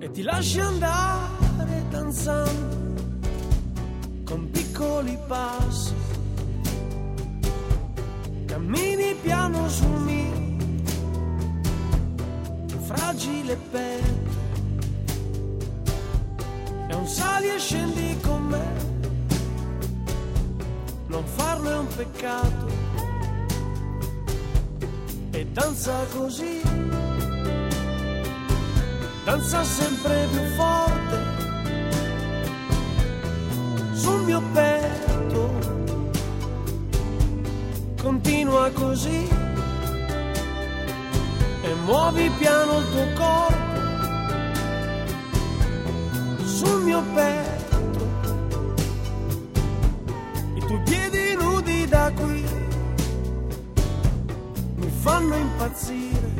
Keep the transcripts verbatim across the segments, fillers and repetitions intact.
e ti lasci andare danzando con piccoli passi, cammini piano sul mio fragile petto e un sali e scendi con me. Non farlo è un peccato e danza così, danza sempre più forte sul mio petto, continua così e muovi piano il tuo corpo sul mio petto, i tuoi piedi nudi da qui mi fanno impazzire,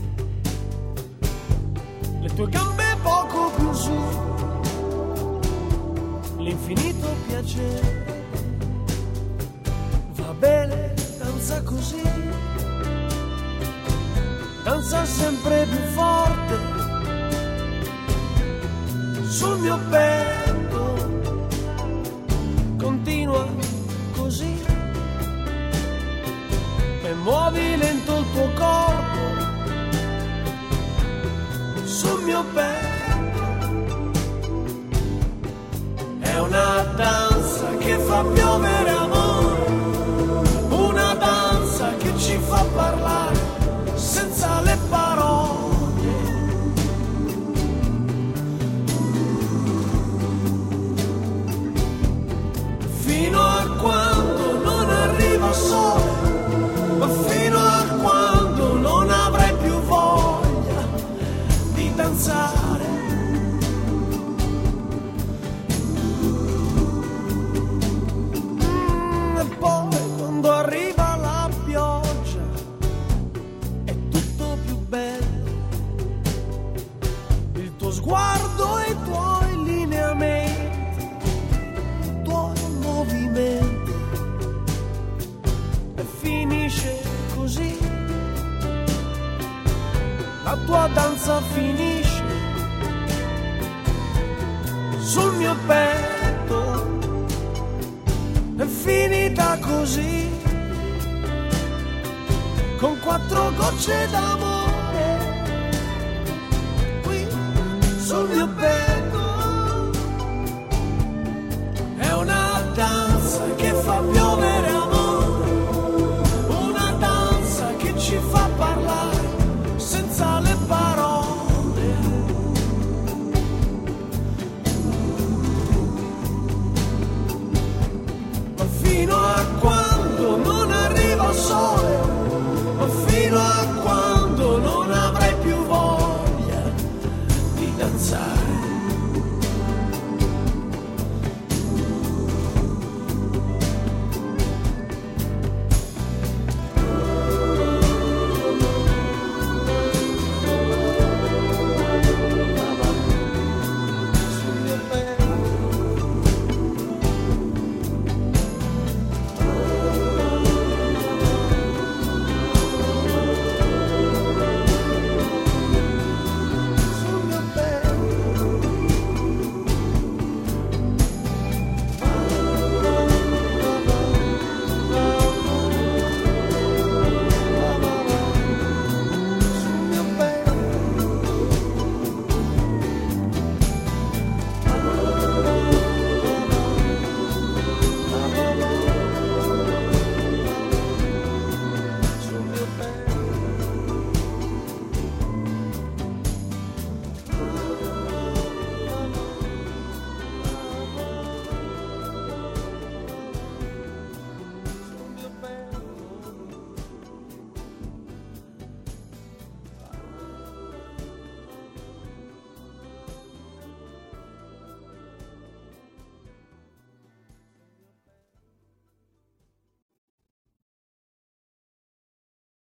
le tue gambe poco più su, l'infinito piacere. Va bene, danza così, danza sempre più forte sul mio petto, continua così e muovi lento il tuo corpo sul mio petto. È una danza che fa piovere amore, una danza che ci fa parlare senza le parole. Fino a quando non arriva sole, ma fino a quando non avrai più voglia di danzare. Mm, e poi quando arriva la pioggia è tutto più bello, il tuo sguardo e i tuoi lineamenti, i tuoi movimenti, e finisce così, la tua danza finisce sul mio petto, è finita così, con quattro gocce d'amore qui sul mio petto. È una danza che fa piovere amore, una danza che ci fa parlare senza le parole. Ma fino a quando non arriva il sole, ma fino a quando